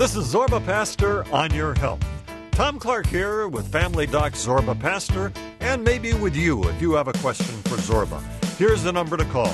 This is Zorba Pastor on your health. Tom Clark here with Family Doc Zorba Pastor, and maybe with you if you have a question for Zorba. Here's the number to call,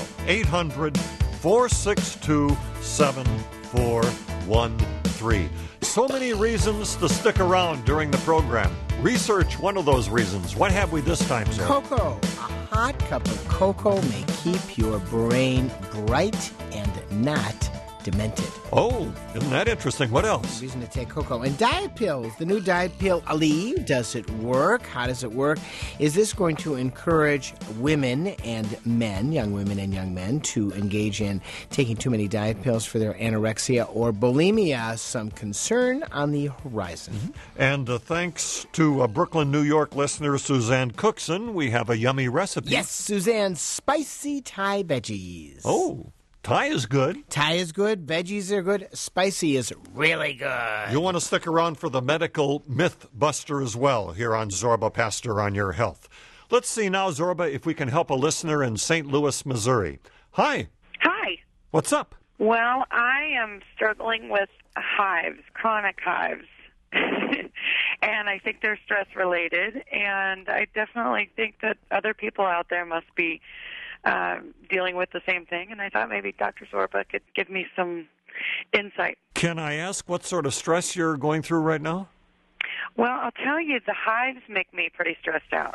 800-462-7413. So many reasons to stick around during the program. Research one of those reasons. What have we this time, Zorba? Cocoa. A hot cup of cocoa may keep your brain bright and not demented. Oh, isn't that interesting? What else? Reason to take cocoa. And diet pills. The new diet pill, Aleve. Does it work? How does it work? Is this going to encourage women and men, young women and young men, to engage in taking too many diet pills for their anorexia or bulimia? Some concern on the horizon. Mm-hmm. And thanks to Brooklyn, New York listener Suzanne Cookson, we have a yummy recipe. Yes, Suzanne, spicy Thai veggies. Oh, Thai is good. Thai is good. Veggies are good. Spicy is really good. You'll want to stick around for the medical myth buster as well here on Zorba Pastor on Your Health. Let's see now, Zorba, if we can help a listener in St. Louis, Missouri. Hi. Hi. What's up? Well, I am struggling with hives, chronic hives. And I think they're stress-related, and I definitely think that other people out there must be dealing with the same thing, and I thought maybe Dr. Zorba could give me some insight. Can I ask what sort of stress you're going through right now? Well, I'll tell you, the hives make me pretty stressed out.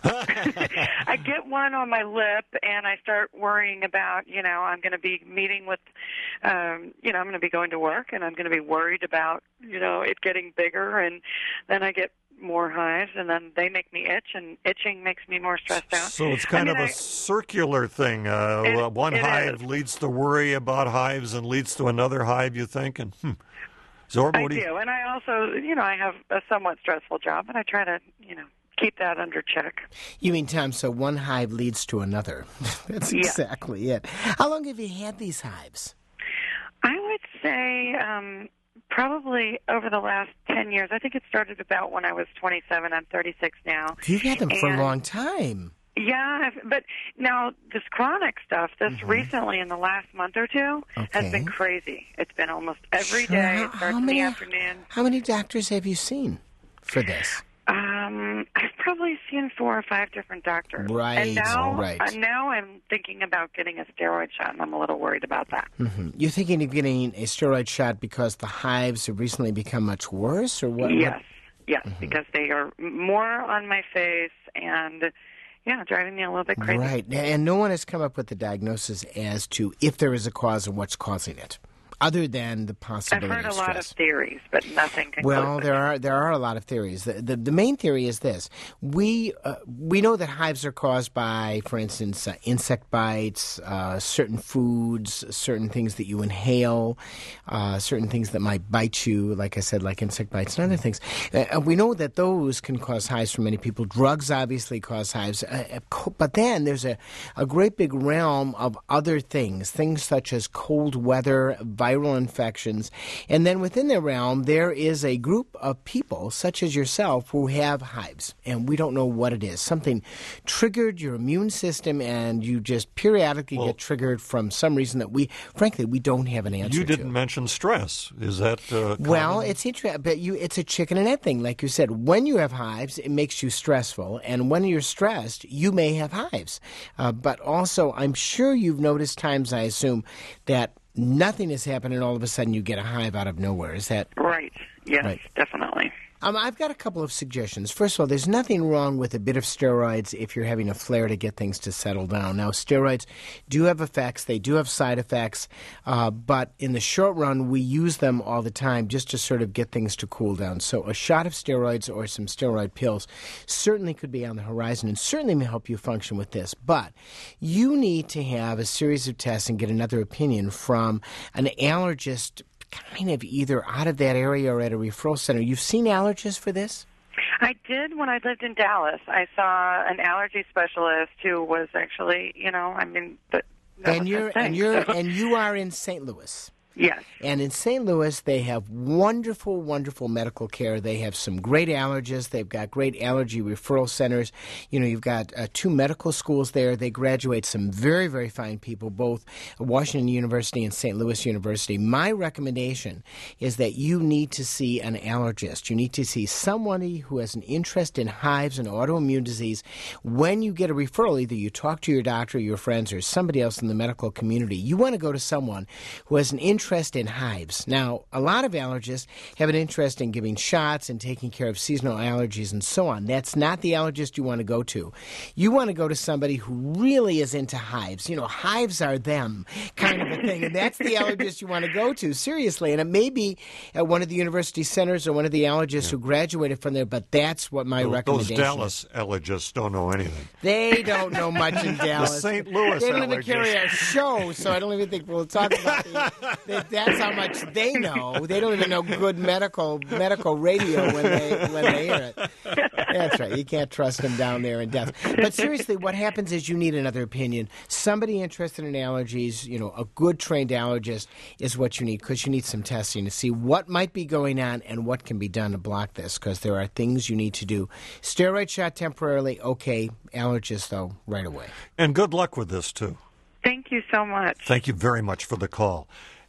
I get one on my lip, and I start worrying about, I'm going to be meeting with, I'm going to be going to work, and I'm going to be worried about, it getting bigger, and then I get more hives, and then they make me itch, and itching makes me more stressed out. So it's kind of a circular thing. One hive leads to worry about hives and leads to another hive, you think? And Zorba, I do, and I also, I have a somewhat stressful job, and I try to, keep that under check. You mean, Tom, so one hive leads to another. That's exactly it. How long have you had these hives? I would say probably over the last 10 years. I think it started about when I was 27. I'm 36 now. You've had them for a long time. Yeah, but now this chronic stuff, recently in the last month or two, has been crazy. It's been almost every day. It starts in the afternoon. How many doctors have you seen for this? I've probably seen 4 or 5 different doctors. Right, and now, right. Now I'm thinking about getting a steroid shot, and I'm a little worried about that. Mm-hmm. You're thinking of getting a steroid shot because the hives have recently become much worse, or what? Yes, because they are more on my face and... driving me a little bit crazy. Right, and no one has come up with the diagnosis as to if there is a cause and what's causing it, other than the possibility I've heard of a lot of theories, but nothing conclusive. Well, there are a lot of theories. The main theory is this: we know that hives are caused by, for instance, insect bites, certain foods, certain things that you inhale, certain things that might bite you. Like I said, like insect bites and other things. We know that those can cause hives for many people. Drugs obviously cause hives, but then there's a great big realm of other things such as cold weather, viral infections, and then within the realm there is a group of people such as yourself who have hives, and we don't know what it is. Something triggered your immune system, and you just periodically get triggered from some reason that we don't have an answer to. You didn't mention stress. Is that well, common? it's interesting, but it's a chicken and egg thing. Like you said, when you have hives, it makes you stressful, and when you're stressed, you may have hives. But also, I'm sure you've noticed times, I assume, that nothing is happening, and all of a sudden you get a hive out of nowhere. Is that right? Yes, right? Definitely. I've got a couple of suggestions. First of all, there's nothing wrong with a bit of steroids if you're having a flare to get things to settle down. Now, steroids do have effects. They do have side effects. But in the short run, we use them all the time just to sort of get things to cool down. So a shot of steroids or some steroid pills certainly could be on the horizon and certainly may help you function with this. But you need to have a series of tests and get another opinion from an allergist kind of either out of that area or at a referral center. You've seen allergists for this? I did when I lived in Dallas. I saw an allergy specialist who was actually, and you are in St. Louis. Yes. And in St. Louis, they have wonderful, wonderful medical care. They have some great allergists. They've got great allergy referral centers. You know, you've got 2 medical schools there. They graduate some very, very fine people, both Washington University and St. Louis University. My recommendation is that you need to see an allergist. You need to see somebody who has an interest in hives and autoimmune disease. When you get a referral, either you talk to your doctor, your friends, or somebody else in the medical community, you want to go to someone who has an interest in hives. Now, a lot of allergists have an interest in giving shots and taking care of seasonal allergies and so on. That's not the allergist you want to go to. You want to go to somebody who really is into hives. You know, hives are them kind of a thing. And that's the allergist you want to go to, seriously. And it may be at one of the university centers or one of the allergists who graduated from there, but that's what my recommendation Those Dallas is. allergists don't know anything. They don't know much in Dallas. The St. Louis They don't even allergists. carry a show, so I don't even think we'll talk about that's how much they know. They don't even know good medical radio when they hear it. That's right. You can't trust them down there in Dallas. But seriously, what happens is you need another opinion. Somebody interested in allergies, you know, a good trained allergist is what you need, because you need some testing to see what might be going on and what can be done to block this, because there are things you need to do. Steroid shot temporarily, okay. Allergist, though, right away. And good luck with this, too. Thank you so much. Thank you very much for the call.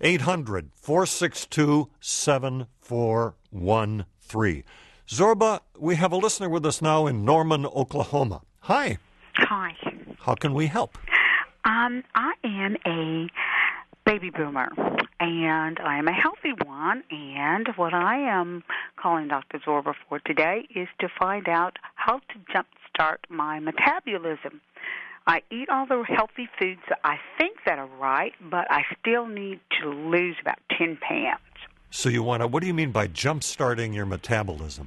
800-462-7413. Zorba, we have a listener with us now in Norman, Oklahoma. Hi. Hi. How can we help? I am a baby boomer, and I am a healthy one, and what I am calling Dr. Zorba for today is to find out how to jumpstart my metabolism. I eat all the healthy foods that I think that are right, but I still need to lose about 10 pounds. So you want to, what do you mean by jump-starting your metabolism?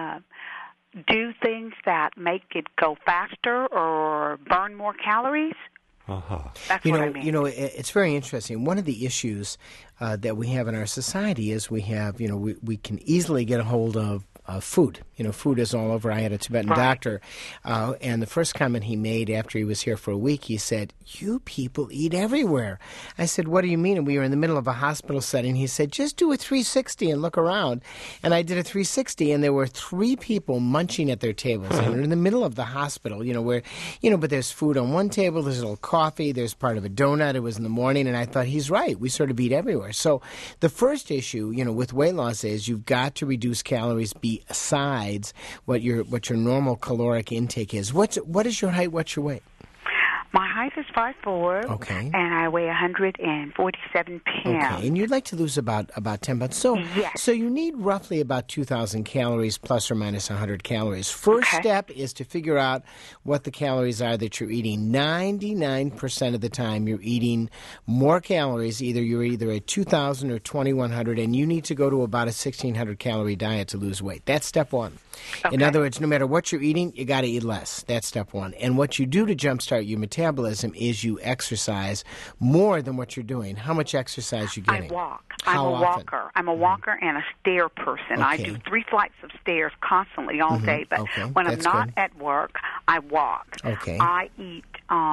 Do things that make it go faster or burn more calories. Uh-huh. That's what I mean. You know, it's very interesting. One of the issues that we have in our society is we have, you know, we can easily get a hold of food. You know, food is all over. I had a Tibetan doctor, and the first comment he made after he was here for a week, he said, "You people eat everywhere." I said, "What do you mean?" And we were in the middle of a hospital setting. He said, "Just do a 360 and look around." And I did a 360, and there were 3 people munching at their tables. And we're in the middle of the hospital, you know, where, you know, but there's food on one table, there's a little coffee, there's part of a donut. It was in the morning, and I thought, he's right. We sort of eat everywhere. So the first issue, you know, with weight loss is you've got to reduce calories besides what your normal caloric intake is. What is your height? What's your weight? My height is 5'4", okay, and I weigh 147 pounds. Okay, and you'd like to lose about 10 pounds. So, yes. So you need roughly about 2,000 calories plus or minus 100 calories. First step is to figure out what the calories are that you're eating. 99% of the time you're eating more calories. You're either at 2,000 or 2,100, and you need to go to about a 1,600 calorie diet to lose weight. That's step one. In other words, no matter what you're eating, you got to eat less. That's step one. And what you do to jumpstart your metabolism is you exercise more than what you're doing. How much exercise you getting? I walk. How I'm a often? walker. I'm a walker and a stair person. I do 3 flights of stairs constantly all day. But when I'm not at work, I walk. Okay. I eat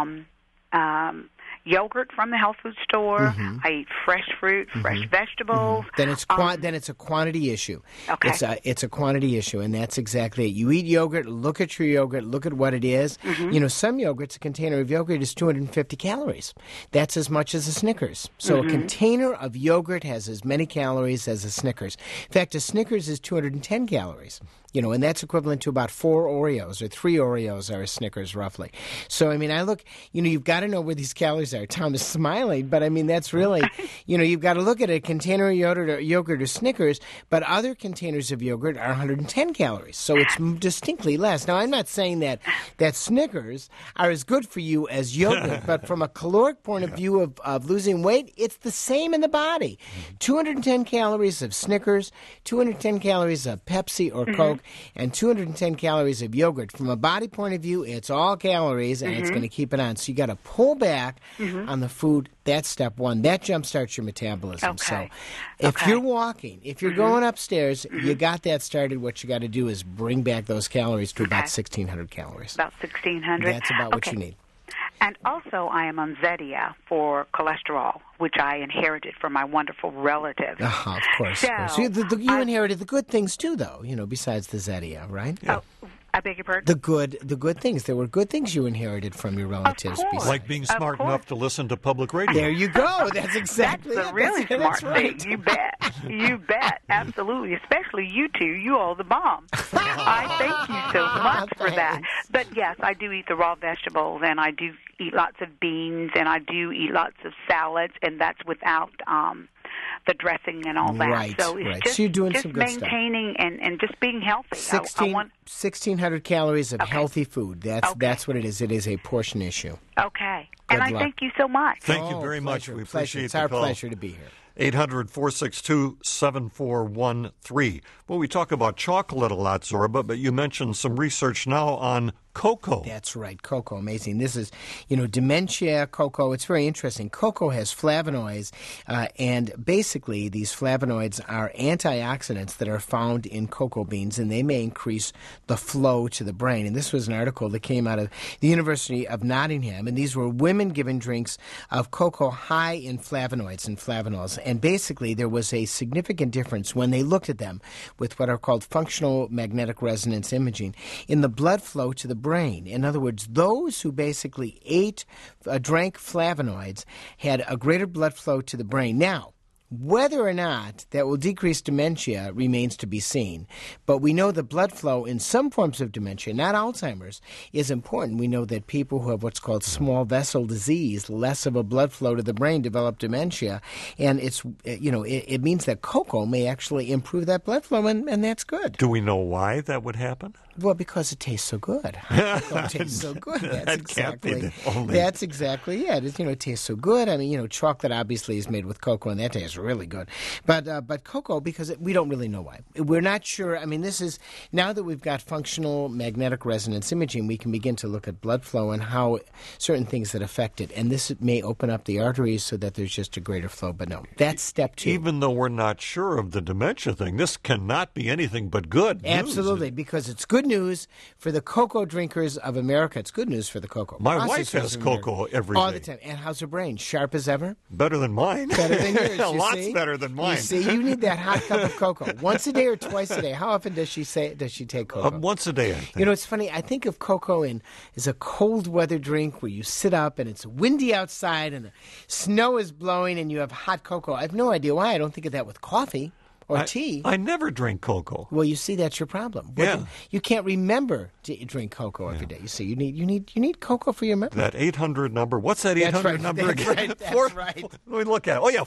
yogurt from the health food store. I eat fresh fruit, fresh vegetables. Then it's a quantity issue. Okay. It's a quantity issue, and that's exactly it. You eat yogurt. Look at your yogurt. Look at what it is. You know, some yogurts, a container of yogurt is 250 calories. That's as much as a Snickers. So a container of yogurt has as many calories as a Snickers. In fact, a Snickers is 210 calories. You know, and that's equivalent to about 4 Oreos, or 3 Oreos are a Snickers, roughly. So, I mean, you've got to know where these calories are. Tom is smiling, but, I mean, that's really, you know, you've got to look at a container of yogurt or Snickers, but other containers of yogurt are 110 calories. So it's distinctly less. Now, I'm not saying that Snickers are as good for you as yogurt, but from a caloric point of view of losing weight, it's the same in the body. 210 calories of Snickers, 210 calories of Pepsi or Coke, and 210 calories of yogurt. From a body point of view, it's all calories, and it's going to keep it on. So you got to pull back on the food. That's step one. That jumpstarts your metabolism. Okay. So if you're walking, if you're going upstairs, you got that started. What you got to do is bring back those calories to about 1,600 calories. About 1,600? That's about what you need. And also, I am on Zetia for cholesterol, which I inherited from my wonderful relative. Of course. So, of course. You inherited the good things too, though. Besides the Zetia, right? Yeah. Oh, I beg your pardon? The good things. There were good things you inherited from your relatives. Of course. Like being smart enough to listen to public radio. There you go. That's exactly That's it. the really That's smart right. thing. You bet. You bet. Absolutely. Especially you two. You all the bomb. I thank you so much for that. Thanks. But yes, I do eat the raw vegetables, and I do eat lots of beans, and I do eat lots of salads, and that's without the dressing and all that. Right, So it's right. just, So you're doing just some good stuff. maintaining and just being healthy. I want 1,600 calories of Okay. healthy food. That's what it is. It is a portion issue. Okay. Good And I luck. thank you so much. Thank you very much. Pleasure, We pleasure. appreciate It's the our call. pleasure to be here. 800-462-7413. Well, we talk about chocolate a lot, Zorba, but you mentioned some research now on cocoa. That's right. Cocoa, amazing. This is, dementia, cocoa. It's very interesting. Cocoa has flavonoids, and basically these flavonoids are antioxidants that are found in cocoa beans, and they may increase the flow to the brain. And this was an article that came out of the University of Nottingham, and these were women given drinks of cocoa high in flavonoids and flavanols. And basically there was a significant difference when they looked at them with what are called functional magnetic resonance imaging in the blood flow to the brain. In other words, those who basically drank flavonoids had a greater blood flow to the brain. Now, whether or not that will decrease dementia remains to be seen. But we know the blood flow in some forms of dementia, not Alzheimer's, is important. We know that people who have what's called small vessel disease, less of a blood flow to the brain, develop dementia. And it means that cocoa may actually improve that blood flow, and that's good. Do we know why that would happen? Well, because it tastes so good. Cocoa tastes so good. Can't be the only. That's exactly it. It tastes so good. I mean, chocolate obviously is made with cocoa, and that tastes really good. But cocoa, because we don't really know why. We're not sure. I mean, this is now that we've got functional magnetic resonance imaging, we can begin to look at blood flow and how certain things that affect it. And this may open up the arteries so that there's just a greater flow. But no, that's step 2. Even though we're not sure of the dementia thing, this cannot be anything but good news. Absolutely, because it's good news for the cocoa drinkers of America. It's good news for the cocoa My wife processors has of America. cocoa every all day. the time. And how's her brain? Sharp as ever? Better than mine. Better than yours. You Lots see? better than mine. You see, you need that hot cup of cocoa once a day or twice a day. How often does she take cocoa? Once a day, I think. It's funny. I think of cocoa as a cold weather drink where you sit up and it's windy outside and the snow is blowing and you have hot cocoa. I have no idea why. I don't think of that with coffee or tea. I never drink cocoa. Well, you see, that's your problem. Yeah. You can't remember to drink cocoa every day. You see, you need cocoa for your memory. That 800 number. What's that That's 800 right, number that's again? right, that's right. Let me look at it. Oh, yeah,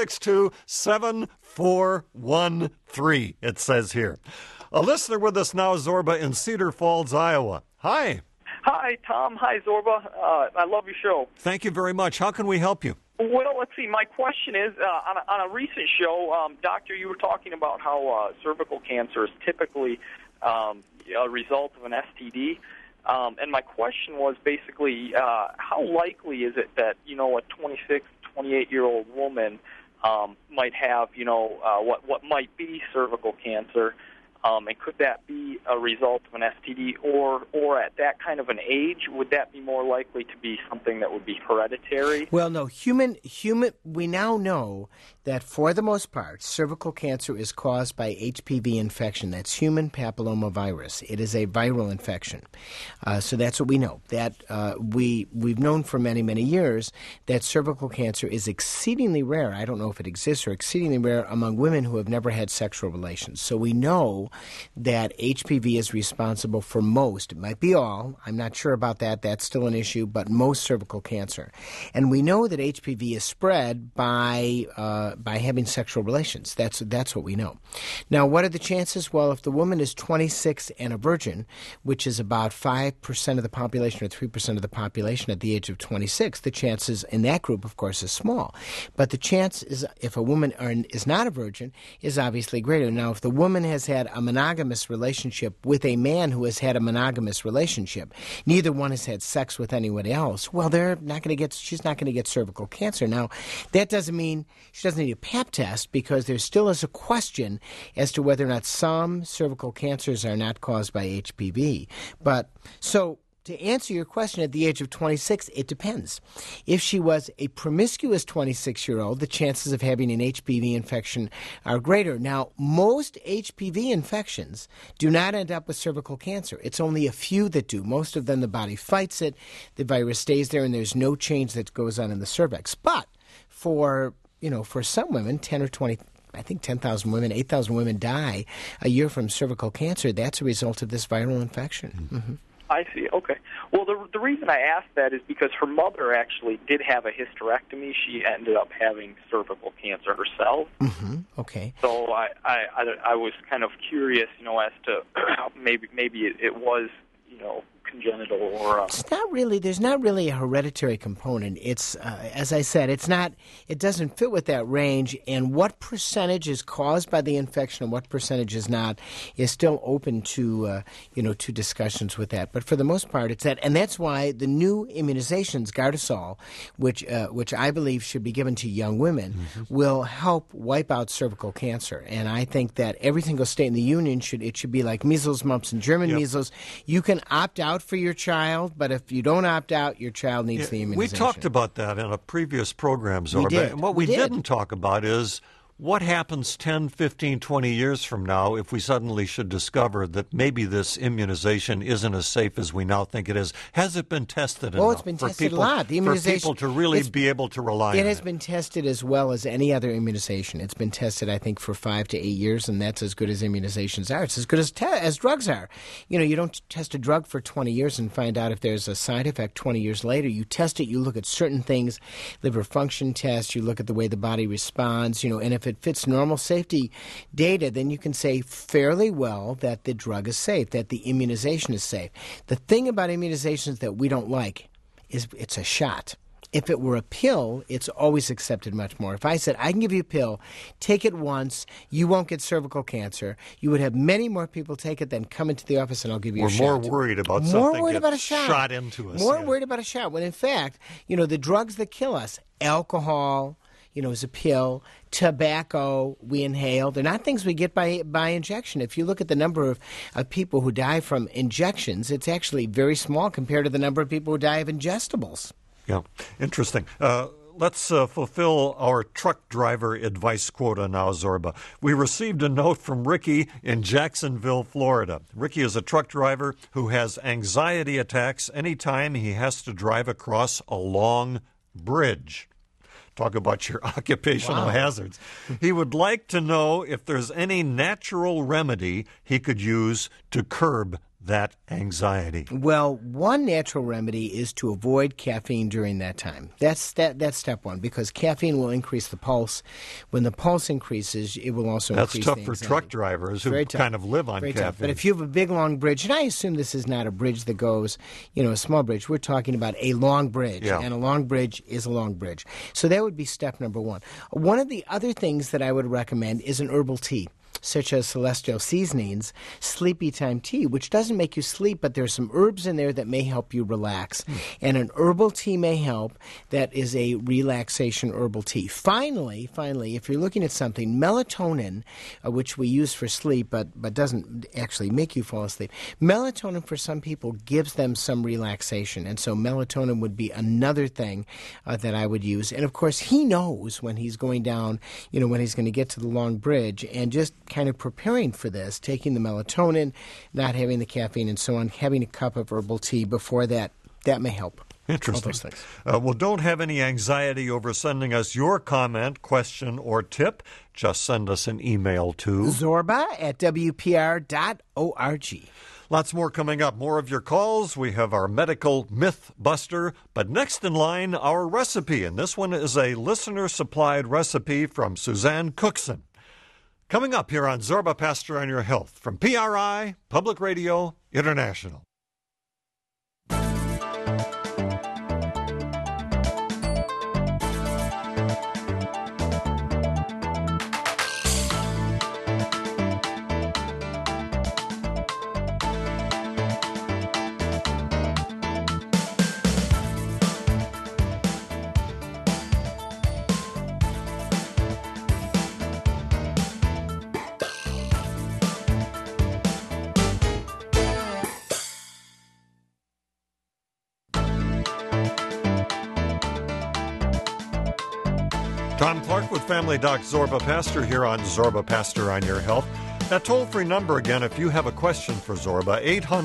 462-7413, it says here. A listener with us now, Zorba, in Cedar Falls, Iowa. Hi. Hi, Tom. Hi, Zorba. I love your show. Thank you very much. How can we help you? Well, let's see. My question is, on a recent show, Doctor, you were talking about how cervical cancer is typically a result of an STD. And my question was basically, how likely is it that, a 26, 28-year-old woman might have, what might be cervical cancer? And could that be a result of an STD, or at that kind of an age, would that be more likely to be something that would be hereditary? Well, no, human. We now know that for the most part, cervical cancer is caused by HPV infection. That's human papillomavirus. It is a viral infection. So that's what we know. That we've known for many, many years that cervical cancer is exceedingly rare. I don't know if it exists, or exceedingly rare among women who have never had sexual relations. So we know that HPV is responsible for most, it might be all, I'm not sure about that, that's still an issue, but most cervical cancer. And we know that HPV is spread by having sexual relations. That's what we know. Now, what are the chances? Well, if the woman is 26 and a virgin, which is about 5% of the population or 3% of the population at the age of 26, the chances in that group, of course, is small. But the chance is, if a woman is not a virgin, is obviously greater. Now, if the woman has had a monogamous relationship with a man who has had a monogamous relationship, neither one has had sex with anyone else, well, she's not going to get cervical cancer. Now, that doesn't mean she doesn't need a Pap test, because there still is a question as to whether or not some cervical cancers are not caused by HPV. But so to answer your question, at the age of 26, it depends. If she was a promiscuous 26-year-old, the chances of having an HPV infection are greater. Now, most HPV infections do not end up with cervical cancer. It's only a few that do. Most of them, the body fights it, the virus stays there, and there's no change that goes on in the cervix. But for some women, 10 or 20, I think 10,000 women, 8,000 women die a year from cervical cancer. That's a result of this viral infection. Mm-hmm. I see. Okay. Well, the reason I asked that is because her mother actually did have a hysterectomy. She ended up having cervical cancer herself. Mm-hmm. Okay. So I was kind of curious, as to maybe it was, congenital or. It's not really. There's not really a hereditary component. It's as I said, it's not. It doesn't fit with that range. And what percentage is caused by the infection and what percentage is not is still open to to discussions with that. But for the most part, it's that, and that's why the new immunizations, Gardasil, which I believe should be given to young women, will help wipe out cervical cancer. And I think that every single state in the union should be like measles, mumps, and German measles. You can opt out for your child, but if you don't opt out, your child needs the immunization. We talked about that in a previous program, Zorba. We did. And what we didn't talk about is what happens 10, 15, 20 years from now if we suddenly should discover that maybe this immunization isn't as safe as we now think it is? Has it been tested enough? Oh, it's been tested a lot. The immunization, for people to really be able to rely on it? It has been tested as well as any other immunization. It's been tested, I think, for 5 to 8 years, and that's as good as immunizations are. It's as good as drugs are. You don't test a drug for 20 years and find out if there's a side effect 20 years later. You test it, you look at certain things, liver function tests, you look at the way the body responds, and if it fits normal safety data, then you can say fairly well that the drug is safe, that the immunization is safe. The thing about immunizations that we don't like is it's a shot. If it were a pill, it's always accepted much more. If I said, I can give you a pill, take it once, you won't get cervical cancer, you would have many more people take it than come into the office and I'll give you a shot. We're more worried about something getting shot into us. More worried about a shot, when in fact, the drugs that kill us, alcohol, is a pill, tobacco we inhale. They're not things we get by injection. If you look at the number of people who die from injections, it's actually very small compared to the number of people who die of ingestibles. Yeah, interesting. Let's fulfill our truck driver advice quota now, Zorba. We received a note from Ricky in Jacksonville, Florida. Ricky is a truck driver who has anxiety attacks anytime he has to drive across a long bridge. Talk about your occupational hazards. He would like to know if there's any natural remedy he could use to curb that anxiety. Well, one natural remedy is to avoid caffeine during that time. That's step one, because caffeine will increase the pulse. When the pulse increases, it will also increase the anxiety. That's tough for truck drivers who kind of live on caffeine. Tough. But if you have a big, long bridge, and I assume this is not a bridge that goes, a small bridge. We're talking about a long bridge, and a long bridge is a long bridge. So that would be step number one. One of the other things that I would recommend is an herbal tea, such as Celestial Seasonings Sleepy Time Tea, which doesn't make you sleep, but there's some herbs in there that may help you relax. And an herbal tea may help. That is a relaxation herbal tea. Finally, if you're looking at something, melatonin, which we use for sleep but doesn't actually make you fall asleep, melatonin for some people gives them some relaxation. And so melatonin would be another thing that I would use. And of course, he knows when he's going down, when he's going to get to the long bridge, and just kind of preparing for this, taking the melatonin, not having the caffeine and so on, having a cup of herbal tea before that may help. Interesting. All those things. Well, don't have any anxiety over sending us your comment, question, or tip. Just send us an email to zorba@wpr.org. Lots more coming up. More of your calls. We have our medical myth buster. But next in line, our recipe. And this one is a listener-supplied recipe from Suzanne Cookson. Coming up here on Zorba Pastor on Your Health from PRI, Public Radio International. Tom Clark with Family Doc Zorba Pastor here on Zorba Pastor on Your Health. That toll-free number again, if you have a question for Zorba,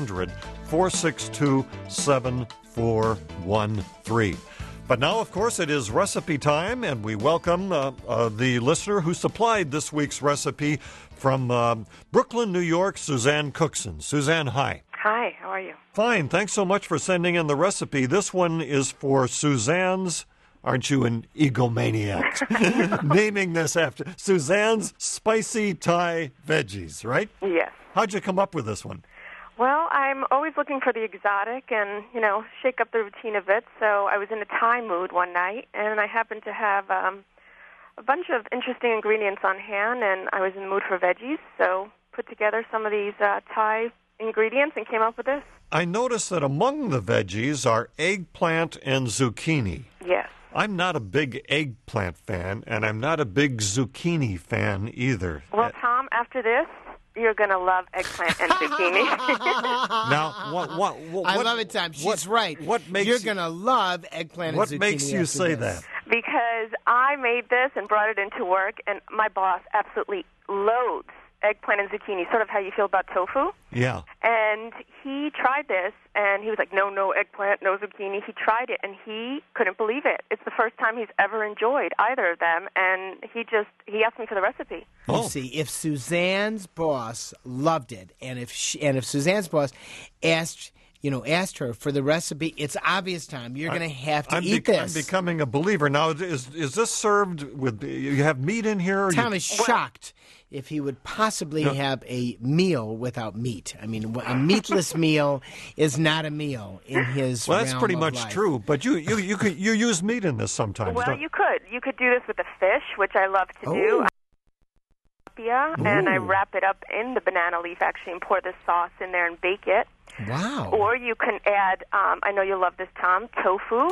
800-462-7413. But now, of course, it is recipe time, and we welcome the listener who supplied this week's recipe from Brooklyn, New York, Suzanne Cookson. Suzanne, hi. Hi, how are you? Fine. Thanks so much for sending in the recipe. This one is for Suzanne's, aren't you an egomaniac? Naming this after Suzanne's Spicy Thai Veggies, right? Yes. How'd you come up with this one? Well, I'm always looking for the exotic and, shake up the routine a bit. So I was in a Thai mood one night, and I happened to have a bunch of interesting ingredients on hand, and I was in the mood for veggies. So put together some of these Thai ingredients and came up with this. I noticed that among the veggies are eggplant and zucchini. Yes. I'm not a big eggplant fan, and I'm not a big zucchini fan either. Well, Tom, after this, you're going to love eggplant and zucchini. Now, what I love it, Tom. She's right. What makes you're going to love eggplant and zucchini. What makes you say that? Because I made this and brought it into work, and my boss absolutely loathes eggplant and zucchini, sort of how you feel about tofu. Yeah. And he tried this, and he was like, no eggplant, no zucchini. He tried it, and he couldn't believe it. It's the first time he's ever enjoyed either of them, and he asked me for the recipe. Oh. You see, if Suzanne's boss loved it, and if Suzanne's boss asked her for the recipe, it's obvious, Tom. You're going to have to eat this. I'm becoming a believer. Now, is this served with, you have meat in here? Tom is shocked if he would possibly have a meal without meat. I mean, a meatless meal is not a meal in his Well, that's realm pretty of much life. true, but you use meat in this sometimes. Well, don't you could. You could do this with a fish, which I love to do. And I wrap it up in the banana leaf, actually, and pour the sauce in there and bake it. Wow. Or you can add, I know you'll love this, Tom, tofu.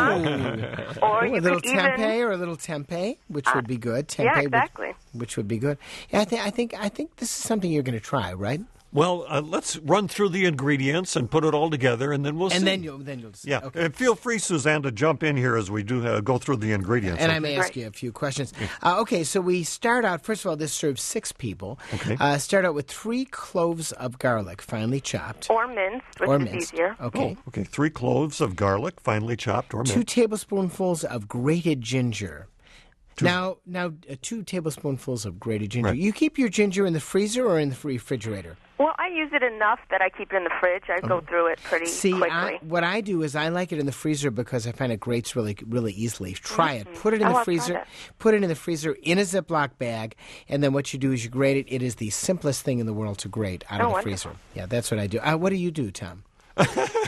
Or you a little could even tempeh or a little tempeh, which would be good. Tempeh yeah, exactly. which would be good. Yeah, I think this is something you're going to try, right? Well, let's run through the ingredients and put it all together, and then we'll see. And then you'll see. Yeah. Okay. And feel free, Suzanne, to jump in here as we do go through the ingredients. And I may ask you a few questions. Okay, so we start out, first of all, this serves 6 people. Okay. Start out with 3 cloves of garlic, finely chopped. Or minced, which is easier. Okay. Oh, okay. 3 cloves of garlic, finely chopped or 2 minced. tablespoonfuls of grated ginger. Now, 2 tablespoonfuls of grated ginger. Right. You keep your ginger in the freezer or in the refrigerator? Well, I use it enough that I keep it in the fridge. I go through it pretty quickly. What I do is I like it in the freezer because I find it grates really, really easily. Try it. Put it in the I'll try freezer. that. Put it in the freezer in a Ziploc bag, and then what you do is you grate it. It is the simplest thing in the world to grate out of the wonderful. freezer. Yeah, that's what I do. What do you do, Tom? I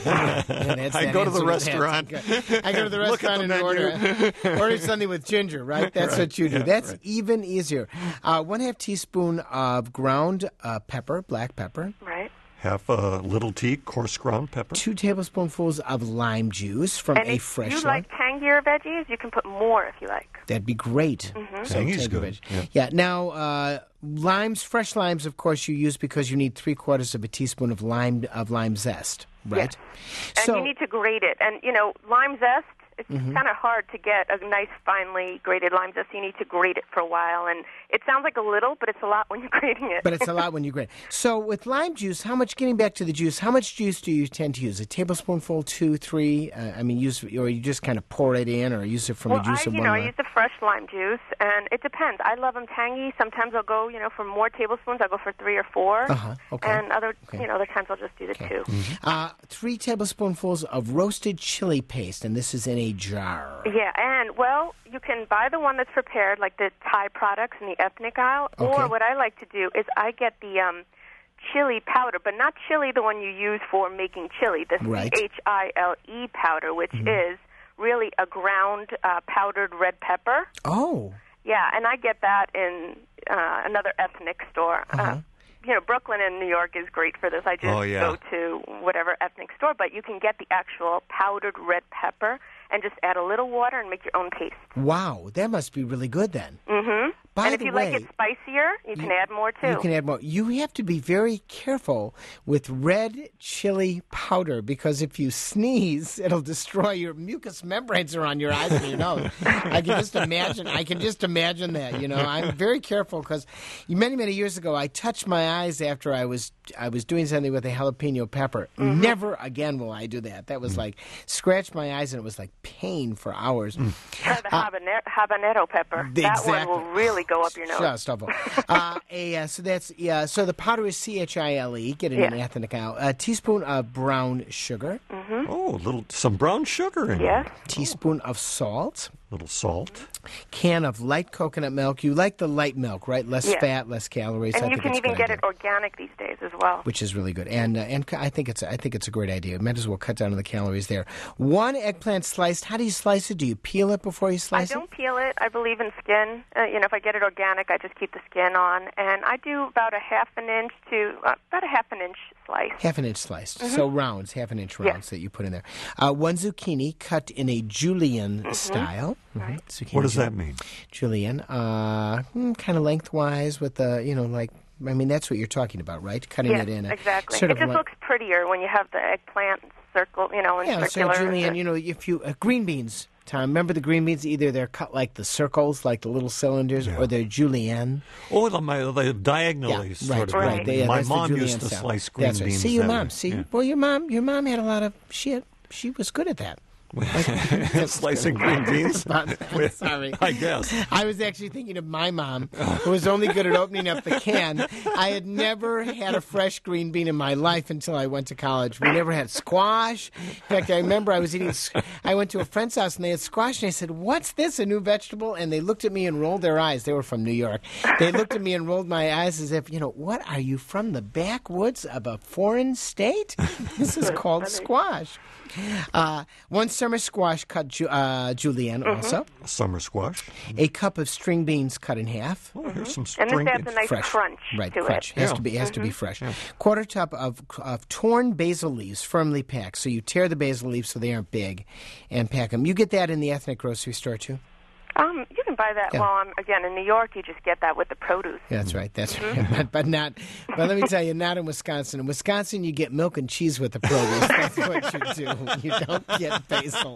go to the restaurant. I go to the Look at restaurant the and order something with ginger, right? That's what you do. That's even easier. 1/2 teaspoon of ground pepper, black pepper. Right. Half a little tea, coarse ground pepper. 2 tablespoonfuls of lime juice from And a if fresh you one. like tangier veggies, you can put more if you like. That'd be great. So Tangy's take good, veg. yeah. Yeah. Now, limes, fresh limes, of course, you use because you need 3/4 of a teaspoon of lime zest, right? And you need to grate it. And, lime zest, it's kind of hard to get a nice, finely grated lime zest. You need to grate it for a while. And it sounds like a little, but it's a lot when you're grating it. But it's a lot when you grate. So with lime juice, getting back to the juice, how much juice do you tend to use? A tablespoonful, 2, 3? Or you just kind of pour it in, or use it from a juice of one? I use the fresh lime juice, and it depends. I love them tangy. Sometimes I'll go, for more tablespoons, I'll go for 3 or 4. Okay. And other times I'll just do the 2. 3 tablespoonfuls of roasted chili paste, and this is in a jar. Yeah, and, you can buy the one that's prepared, like the Thai products in the ethnic aisle, Okay. or what I like to do is I get the chili powder, but not chili the one you use for making chili, the Right. CHILE powder, which is really a ground powdered red pepper. Oh. Yeah, and I get that in another ethnic store. Brooklyn and New York is great for this. I just go to whatever ethnic store, but you can get the actual powdered red pepper, and just add a little water and make your own paste. Wow, that must be really good then. Mm-hmm. By And if the you way, like it spicier, you can add more too. You can add more. You have to be very careful with red chili powder because if you sneeze, it'll destroy your mucous membranes around your eyes and your nose. I can just imagine that. You know, I'm very careful because many years ago I touched my eyes after I was doing something with a jalapeno pepper. Mm-hmm. Never again will I do that. That was like scratched my eyes and it was like pain for hours. Try the habanero pepper. That one will really go up your nose. Sure, stop it. So the powder is CHILE. Get it in ethnic now. A teaspoon of brown sugar. Mm-hmm. Oh, some brown sugar in Yes. it. Teaspoon of salt. Little salt. Can of light coconut milk. You like the light milk, right? Less fat, less calories. And I you think can it's a even good get idea. it organic these days as well. Which is really good, and I think it's a great idea. Might as well cut down on the calories there. One eggplant sliced. How do you slice it? Do you peel it before you slice it? I don't peel it. I believe in skin. If I get it organic, I just keep the skin on, and I do about a half an inch slice. Half an inch sliced. So rounds, half an inch rounds that you put in there. One zucchini cut in a julienne style. Right. Zucchini What does that mean? Julienne, kind of lengthwise with the, that's what you're talking about, right? Cutting Yes, it in. exactly. Sort It of just like, looks prettier when you have the eggplant circle, in so circular. julienne, if you, green beans, Tom, remember the green beans? Either they're cut like the circles, like the little cylinders, or they're julienne. Oh, the diagonally sort of. Right. My That's the mom julienne used to style. slice green That's right. beans. See your that mom. way. See, Yeah. well, your mom had a lot of. She was good at that. Slicing green beans? Sorry. I guess. I was actually thinking of my mom, who was only good at opening up the can. I had never had a fresh green bean in my life until I went to college. We never had squash. In fact, I remember I went to a friend's house and they had squash, and I said, "What's this, a new vegetable?" And they looked at me and rolled their eyes. They were from New York. They looked at me and rolled my eyes as if, what, are you from the backwoods of a foreign state? This is called squash. One summer squash cut julienne also. Summer squash. A cup of string beans cut in half. Oh, here's some And string this adds a beans. nice Fresh. crunch Right, to crunch. it. Has to be fresh. Quarter cup of torn basil leaves, firmly packed. So you tear the basil leaves so they aren't big, and pack them. You get that in the ethnic grocery store too. You can buy that while I'm, again, in New York. You just get that with the produce. Yeah, that's right. That's right. But let me tell you, not in Wisconsin. In Wisconsin, you get milk and cheese with the produce. That's what you do. You don't get basil.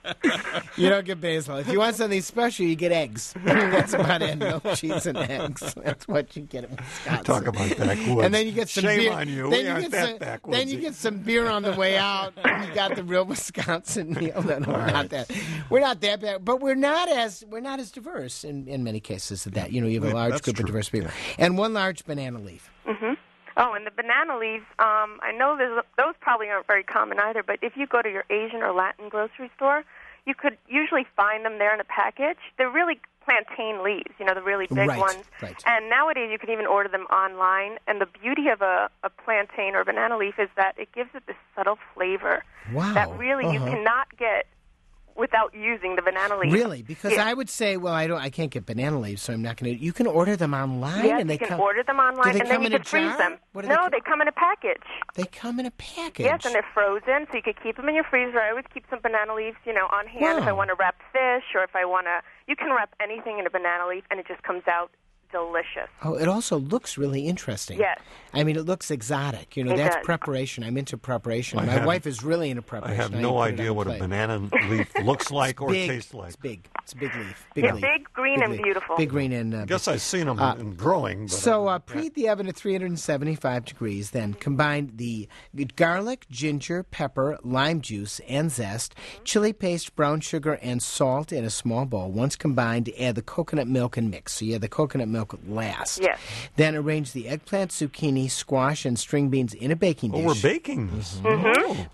You don't get basil. If you want something special, you get eggs. That's about it. Milk, cheese, and eggs. That's what you get in Wisconsin. Talk about backwoods. And then you get some Shame beer. on you. Then We aren't get that some, backwoods. Then you get some beer on the way out. And you got the real Wisconsin meal. No, we're not that. We're not that bad, but we're not as diverse in many cases as that. You have a large That's group of true. diverse people, and one large banana leaf. Mm-hmm. Oh, and the banana leaves, I know those probably aren't very common either, but if you go to your Asian or Latin grocery store, you could usually find them there in a package. They're really plantain leaves, the really big ones. Right. And nowadays you can even order them online. And the beauty of a plantain or banana leaf is that it gives it this subtle flavor Wow. that really you cannot get without using the banana leaf. Really? Because I would say, well, I can't get banana leaves, so I'm not going to. You can order them online, Yes, and they you can come. order them online, Do they and come then in you a can freeze jar? them. What do No, they come in a package. They come in a package. Yes, and they're frozen, so you could keep them in your freezer. I always keep some banana leaves, on hand if I Wow. want to wrap fish or if I want to. You can wrap anything in a banana leaf, and it just comes out delicious. Oh, it also looks really interesting. Yes. I mean, it looks exotic. It That's does. preparation. I'm into preparation. My wife is really into I preparation. have need no to put it idea on what the a plate. banana leaf looks like or Big. tastes like. It's big. It's a big leaf. It's leaf. big, green, Big and leaf. beautiful. Big green and. I guess I've seen them growing. But So preheat the oven at 375 degrees. Then combine the garlic, ginger, pepper, lime juice, and zest, chili paste, brown sugar, and salt in a small bowl. Once combined, add the coconut milk and mix. So you add the coconut milk last. Yes. Then arrange the eggplant, zucchini, squash, and string beans in a baking dish. we're baking this. Mm-hmm. Oh.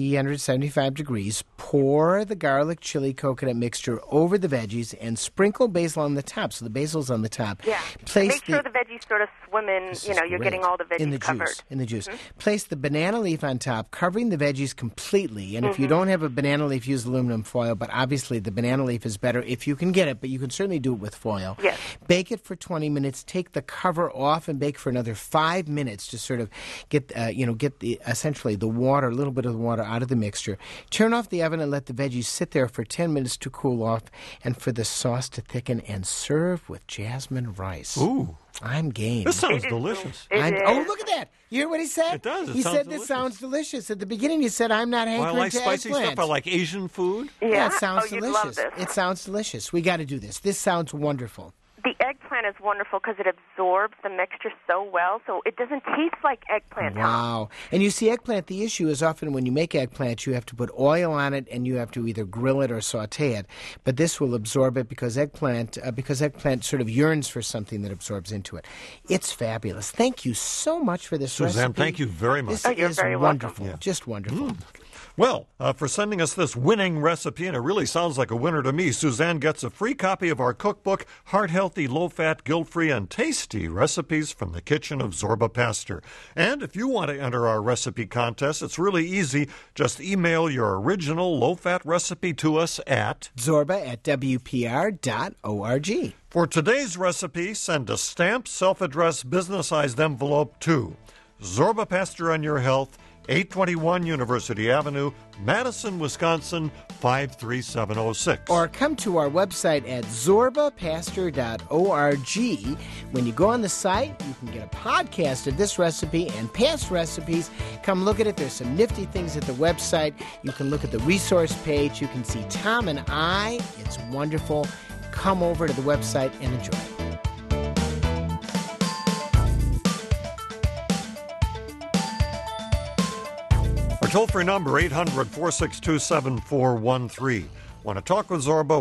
375 degrees. Pour the garlic, chili, coconut mixture over the veggies and sprinkle basil on the top. So the basil's on the top. Yeah. Place Make sure the veggies sort of swim in, This you're is getting great. all the veggies in the covered. juice. In the juice. Place the banana leaf on top, covering the veggies completely. And if you don't have a banana leaf, use aluminum foil. But obviously, the banana leaf is better if you can get it. But you can certainly do it with foil. Yes. Bake it for 20 20 minutes. Take the cover off and bake for another 5 minutes to sort of get essentially the water, a little bit of the water out of the mixture. Turn off the oven and let the veggies sit there for 10 minutes to cool off, and for the sauce to thicken, and serve with jasmine rice. Ooh. I'm game. This sounds delicious. Oh, look at that. You hear what he said? It does. He said this sounds delicious. At the beginning, he said, I'm not hankering I like to spicy eggplant. stuff. I like Asian food. Yeah, it sounds you'd delicious. love this. It sounds delicious. We got to do this. This sounds wonderful. The eggplant is wonderful because it absorbs the mixture so well, so it doesn't taste like eggplant. Wow. And you see, eggplant, the issue is often when you make eggplant, you have to put oil on it and you have to either grill it or saute it. But this will absorb it because eggplant sort of yearns for something that absorbs into it. It's fabulous. Thank you so much for this Suzanne, recipe. thank you very much. This you're is very wonderful. welcome. Just wonderful. Well, for sending us this winning recipe, and it really sounds like a winner to me, Suzanne gets a free copy of our cookbook, Heart-Healthy, Low-Fat, Guilt-Free, and Tasty Recipes from the Kitchen of Zorba Pastor. And if you want to enter our recipe contest, it's really easy. Just email your original low-fat recipe to us at zorba@wpr.org. For today's recipe, send a stamped, self-addressed, business-sized envelope to Zorba Pastor on Your Health, 821 University Avenue, Madison, Wisconsin, 53706. Or come to our website at zorbapastor.org. When you go on the site, you can get a podcast of this recipe and past recipes. Come look at it. There's some nifty things at the website. You can look at the resource page. You can see Tom and I. It's wonderful. Come over to the website and enjoy it. Our toll-free number, 800-462-7413. Want to talk with Zorba?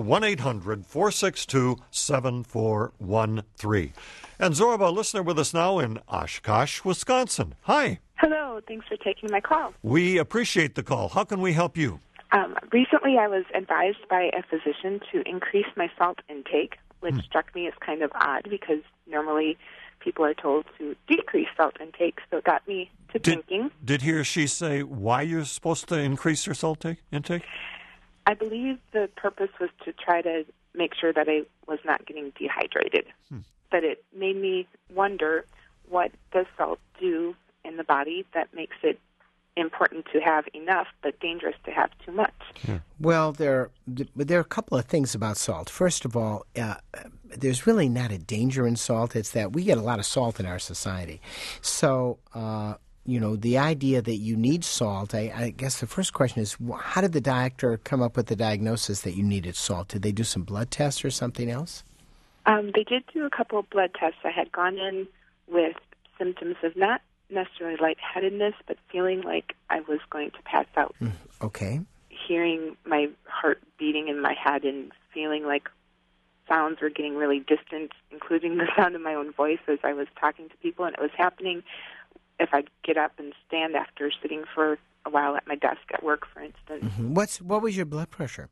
1-800-462-7413. And Zorba, a listener with us now in Oshkosh, Wisconsin. Hi. Hello. Thanks for taking my call. We appreciate the call. How can we help you? Recently, I was advised by a physician to increase my salt intake, which struck me as kind of odd because normally people are told to decrease salt intake, so it got me to thinking. Did he or she say why you're supposed to increase your salt intake? I believe the purpose was to try to make sure that I was not getting dehydrated. But it made me wonder, what does salt do in the body that makes it important to have enough, but dangerous to have too much? Yeah. Well, there are a couple of things about salt. First of all, there's really not a danger in salt. It's that we get a lot of salt in our society. So, the idea that you need salt, I guess the first question is, how did the doctor come up with the diagnosis that you needed salt? Did they do some blood tests or something else? They did do a couple of blood tests. I had gone in with symptoms of not necessarily lightheadedness, but feeling like I was going to pass out. Okay. Hearing my heart beating in my head and feeling like sounds were getting really distant, including the sound of my own voice as I was talking to people, and it was happening if I'd get up and stand after sitting for a while at my desk at work, for instance. What was your blood pressure?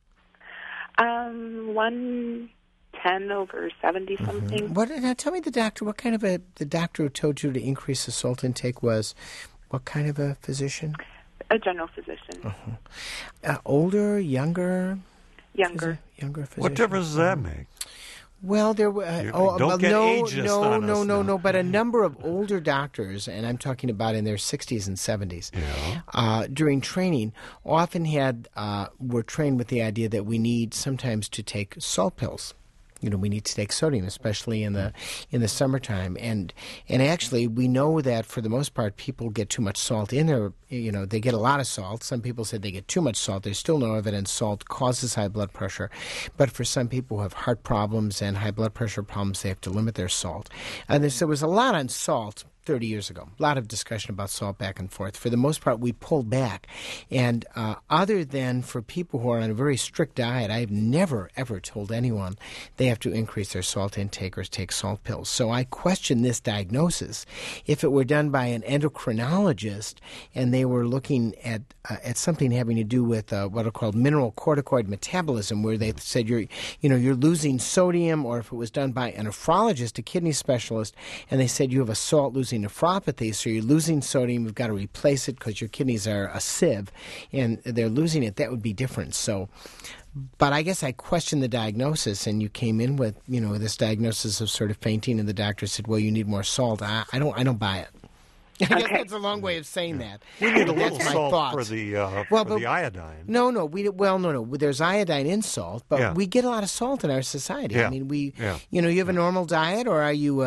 110/70 something. Now tell me the doctor. What kind of the doctor who told you to increase the salt intake was? What kind of a physician? A general physician. Older, younger? Younger. Younger physician. What difference does that make? Well, there were don't get ageist on us now. no. But a number of older doctors, and I'm talking about in their 60s and 70s, during training, often were trained with the idea that we need sometimes to take salt pills. We need to take sodium, especially in the summertime. And actually, we know that for the most part, people get too much salt in their. They get a lot of salt. Some people said they get too much salt. There's still no evidence salt causes high blood pressure. But for some people who have heart problems and high blood pressure problems, they have to limit their salt. And there was a lot on salt 30 years ago. A lot of discussion about salt back and forth. For the most part, we pulled back. And other than for people who are on a very strict diet, I've never, ever told anyone they have to increase their salt intake or take salt pills. So I question this diagnosis. If it were done by an endocrinologist and they were looking at something having to do with what are called mineral corticoid metabolism, where they said you're losing sodium, or if it was done by a nephrologist, a kidney specialist, and they said you have a salt-losing losing nephropathy, so you're losing sodium. You've got to replace it because your kidneys are a sieve, and they're losing it. That would be different. So, but I guess I questioned the diagnosis, and you came in with this diagnosis of sort of fainting, and the doctor said, "Well, you need more salt." I don't buy it. I guess that's a long way of saying that. We need a little That's my salt thoughts. for the iodine. No. There's iodine in salt, but we get a lot of salt in our society. Yeah. I mean, you have a normal diet, or are you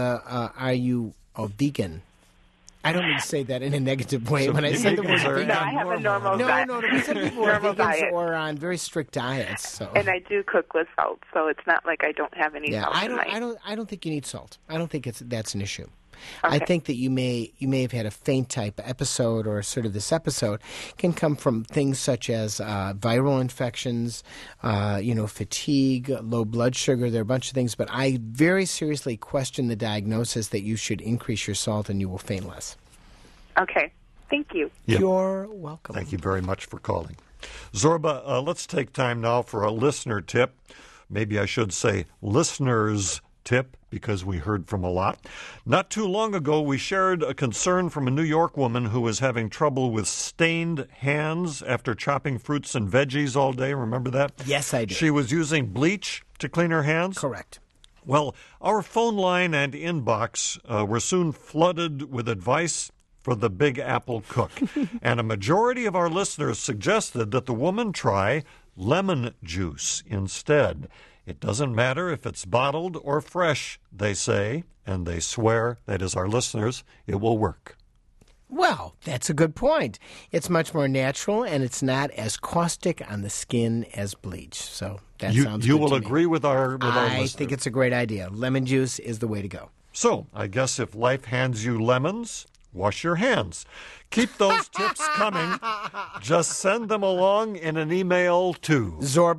a vegan? I don't mean to say that in a negative way. So when I said the word vegan, No, I have a normal diet. No. Some people are Normal vegans diet. or on very strict diets. So. And I do cook with salt, so it's not like I don't have any salt in my... I don't think you need salt. I don't think that's an issue. Okay. I think that you may have had a faint type episode, or sort of this episode can come from things such as viral infections, fatigue, low blood sugar. There are a bunch of things, but I very seriously question the diagnosis that you should increase your salt and you will faint less. Okay. Thank you. Yeah. You're welcome. Thank you very much for calling. Zorba, let's take time now for a listener tip. Maybe I should say listeners' tip, because we heard from a lot. Not too long ago, we shared a concern from a New York woman who was having trouble with stained hands after chopping fruits and veggies all day. Remember that? Yes, I do. She was using bleach to clean her hands? Correct. Well, our phone line and inbox were soon flooded with advice for the Big Apple cook. And a majority of our listeners suggested that the woman try lemon juice instead. It doesn't matter if it's bottled or fresh, they say, and they swear, that is our listeners, it will work. Well, that's a good point. It's much more natural, and it's not as caustic on the skin as bleach. So that sounds good. You will to me. agree with our I listeners. think it's a great idea. Lemon juice is the way to go. So I guess if life hands you lemons, wash your hands. Keep those tips coming. Just send them along in an email to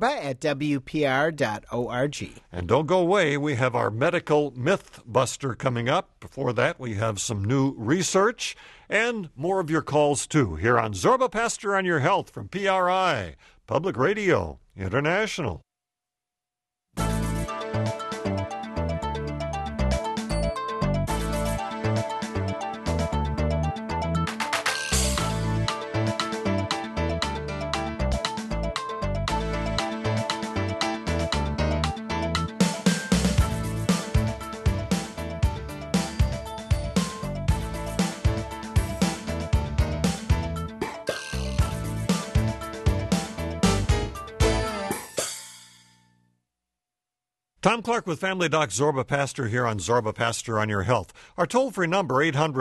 Zorba@WPR.org. And don't go away. We have our medical myth buster coming up. Before that, we have some new research and more of your calls, too, here on Zorba Pastor on Your Health from PRI, Public Radio International. Tom Clark with Family Doc Zorba Pastor here on Zorba Pastor on Your Health. Our toll-free number,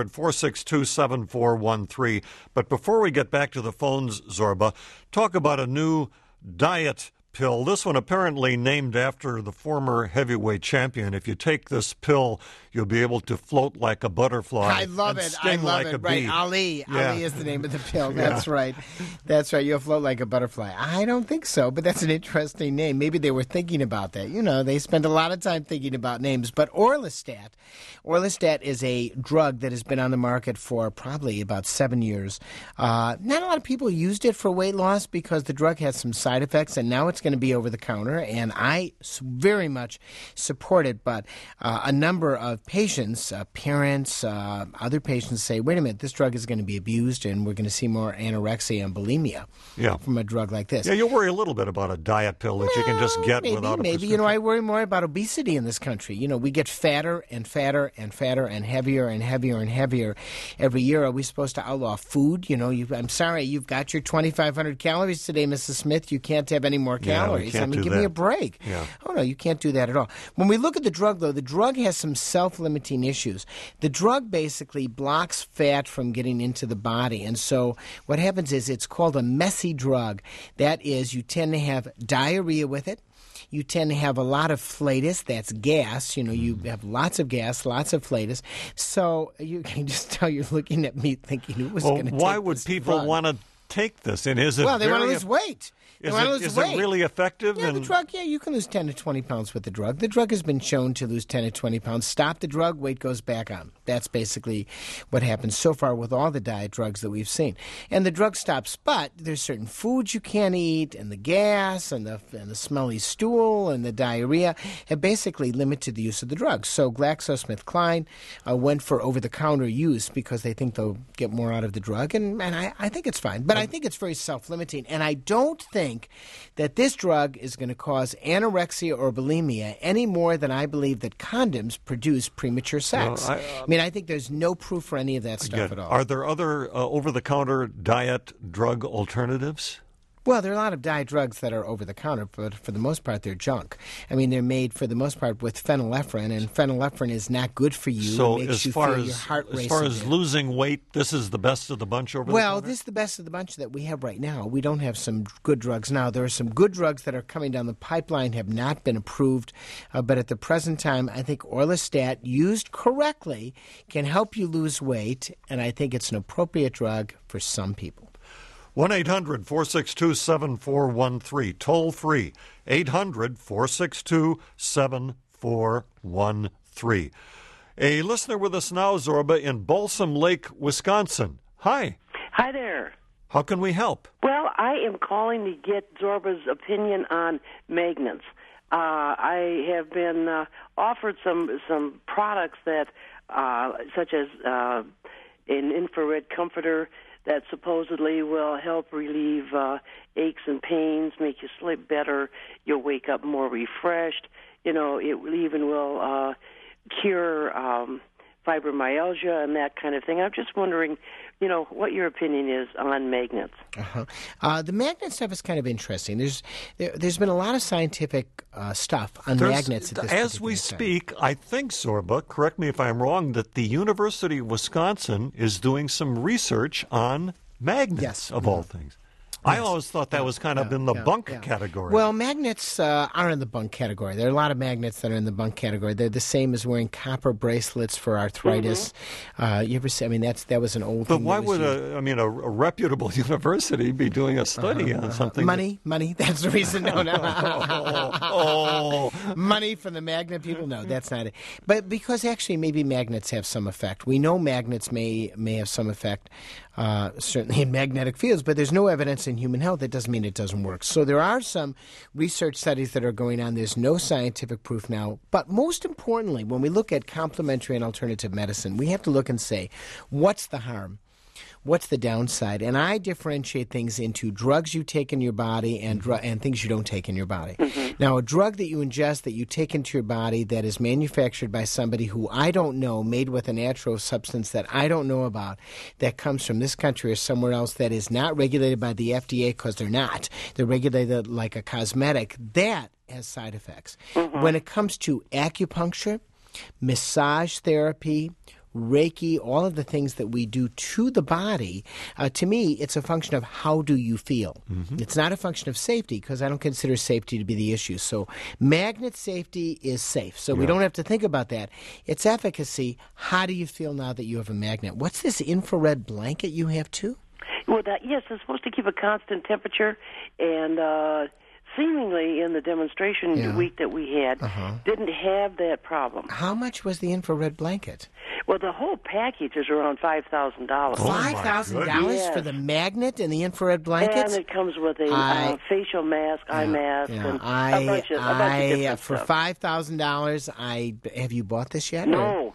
800-462-7413. But before we get back to the phones, Zorba, talk about a new diet pill. This one apparently named after the former heavyweight champion. If you take this pill, you'll be able to float like a butterfly. I love and it. sting I love like it. a Right. bee. Ali. Yeah. Ali is the name of the pill. That's right. That's right. You'll float like a butterfly. I don't think so, but that's an interesting name. Maybe they were thinking about that. They spend a lot of time thinking about names. But Orlistat is a drug that has been on the market for probably about 7 years. Not a lot of people used it for weight loss because the drug has some side effects, and now it's going to be over the counter, and I very much support it. But a number of patients, parents, other patients say, wait a minute, this drug is going to be abused, and we're going to see more anorexia and bulimia from a drug like this. Yeah, you worry a little bit about a diet pill that you can just get without a prescription. I worry more about obesity in this country. We get fatter and fatter and fatter and heavier and heavier and heavier every year. Are we supposed to outlaw food? I'm sorry, you've got your 2,500 calories today, Mrs. Smith. You can't have any more calories. can't do give that. me a break. Yeah. Oh, no, you can't do that at all. When we look at the drug, though, the drug has some self-limiting issues. The drug basically blocks fat from getting into the body. And so what happens is it's called a messy drug. That is, you tend to have diarrhea with it. You tend to have a lot of flatus. That's gas. You have lots of gas, lots of flatus. So you can just tell you're looking at me thinking, who was going to take why would this people drug? want to take this? And is it Well, they want to lose weight. They want to lose weight. Is it really effective? Yeah, the drug, you can lose 10 to 20 pounds with the drug. The drug has been shown to lose 10 to 20 pounds. Stop the drug, weight goes back on. That's basically what happens so far with all the diet drugs that we've seen. And the drug stops, but there's certain foods you can't eat, and the gas, and the smelly stool, and the diarrhea have basically limited the use of the drug. So GlaxoSmithKline went for over-the-counter use because they think they'll get more out of the drug, and I think it's fine. But I think it's very self-limiting, and I don't think that this drug is going to cause anorexia or bulimia any more than I believe that condoms produce premature sex. I think there's no proof for any of that stuff at all. Are there other over-the-counter diet drug alternatives? Well, there are a lot of diet drugs that are over-the-counter, but for the most part, they're junk. They're made, for the most part, with phenylephrine, and phenylephrine is not good for you. So it makes you feel your heart racing. As far as losing weight, this is the best of the bunch over the counter? Well, this is the best of the bunch that we have right now. We don't have some good drugs now. There are some good drugs that are coming down the pipeline, have not been approved, but at the present time, I think Orlistat, used correctly, can help you lose weight, and I think it's an appropriate drug for some people. 1-800-462-7413. Toll free. 800-462-7413. A listener with us now, Zorba, in Balsam Lake, Wisconsin. Hi. Hi there. How can we help? Well, I am calling to get Zorba's opinion on magnets. I have been offered some products that, such as an infrared comforter, that supposedly will help relieve aches and pains, make you sleep better, you'll wake up more refreshed. It even will cure fibromyalgia and that kind of thing. I'm just wondering, what your opinion is on magnets. The magnet stuff is kind of interesting. There's been a lot of scientific stuff on magnets at this as we speak, I think, Zorba, correct me if I'm wrong, that the University of Wisconsin is doing some research on magnets, of all things. I always thought that was kind of in the bunk category. Well, magnets are in the bunk category. There are a lot of magnets that are in the bunk category. They're the same as wearing copper bracelets for arthritis. You ever see? That was an old thing. But why would a reputable university be doing a study on something? Money. That's the reason. No. Money for the magnet people? No, that's not it. But because actually maybe magnets have some effect. We know magnets may have some effect, certainly in magnetic fields, but there's no evidence in human health. It doesn't mean it doesn't work. So there are some research studies that are going on. There's no scientific proof now. But most importantly, when we look at complementary and alternative medicine, we have to look and say, what's the harm? What's the downside? And I differentiate things into drugs you take in your body and things you don't take in your body. Now, a drug that you ingest, that you take into your body, that is manufactured by somebody who I don't know, made with a natural substance that I don't know about, that comes from this country or somewhere else, that is not regulated by the FDA, because they're not. They're regulated like a cosmetic. That has side effects. When it comes to acupuncture, massage therapy, Reiki, all of the things that we do to the body, to me, it's a function of how do you feel. It's not a function of safety, because I don't consider safety to be the issue. So magnet safety is safe. So we don't have to think about that. It's efficacy. How do you feel now that you have a magnet? What's this infrared blanket you have too? Well, yes, it's supposed to keep a constant temperature, and seemingly in the demonstration week that we had, didn't have that problem. How much was the infrared blanket? Well, the whole package is around $5,000. $5,000 for the magnet and the infrared blanket? And it comes with a facial mask, eye mask, and a bunch of different for stuff. $5,000, have you bought this yet? No.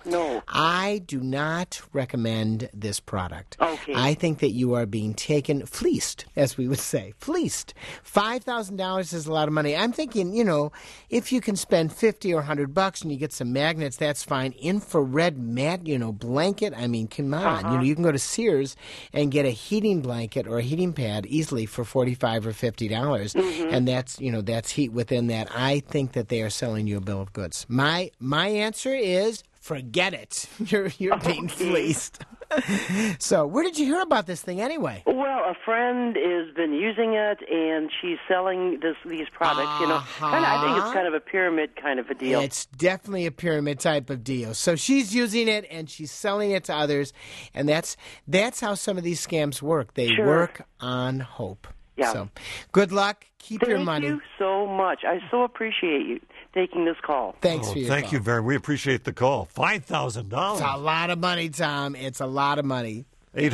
I do not recommend this product. Okay. I think that you are being fleeced, as we would say. Fleeced. $5,000 is a lot of money. I'm thinking, if you can spend $50 or $100 and you get some magnets, that's fine. Infrared blanket. I mean, come on. You can go to Sears and get a heating blanket or a heating pad easily for $45 or $50, and that's heat within that. I think that they are selling you a bill of goods. My answer is, forget it. You're being fleeced. So, where did you hear about this thing anyway? Well, a friend has been using it, and she's selling these products. I think it's kind of a pyramid kind of a deal. It's definitely a pyramid type of deal. So she's using it, and she's selling it to others, and that's how some of these scams work. They work on hope. Yeah. So, good luck. Keep your money. Thank you so much. I so appreciate you taking this call. Thanks for your call. Thank you very much. We appreciate the call. $5,000. It's a lot of money, Tom. It's a lot of money.